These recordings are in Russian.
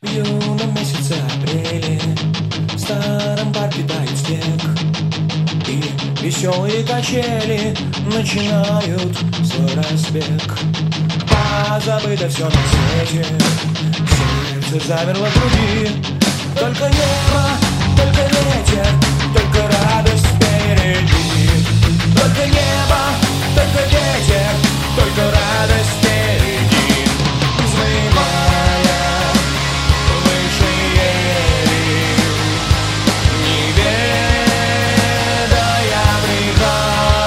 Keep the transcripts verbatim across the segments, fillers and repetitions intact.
В юном месяце апреле в старом парке тает снег, и веселые качели начинают свой разбег. Позабыто все на свете, сердце замерло в груди. Только небо, только ветер, только радость впереди. Только небо, только ветер, только радость впереди. Взмывая выше ели, не ведая брега,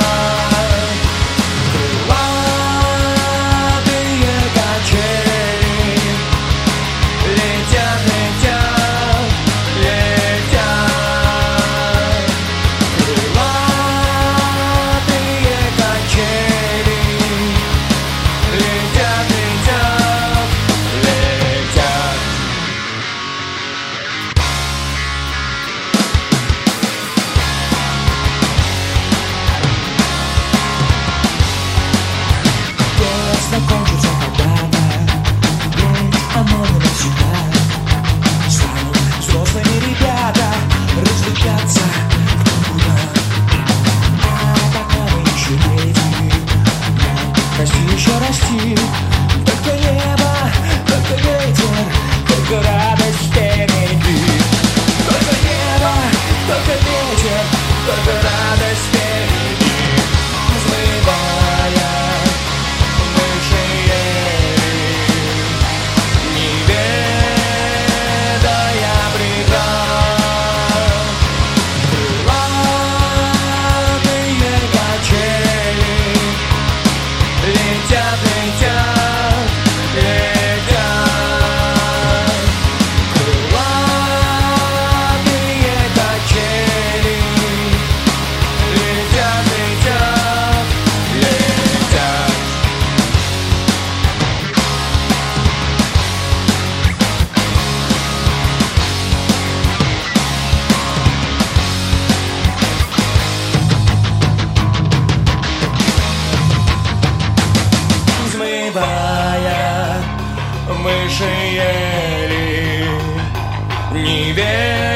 крылатые качели летят, летят, летят. Крылатые качели летят, летят, летят. Ясно кончится когда-то, ведь оно не навсегда. Станут взрослыми ребята развлекаться кто куда. А пока вы еще дети, нам расти еще расти. Только небо, только ветер, только радость впереди. Только небо, только ветер, только радость впереди. Взмывая выше ели, не ведая брега, крылатые качели летят, летят, летят. Крылатые качели летят, летят, летят. Взмывая выше ели, не веря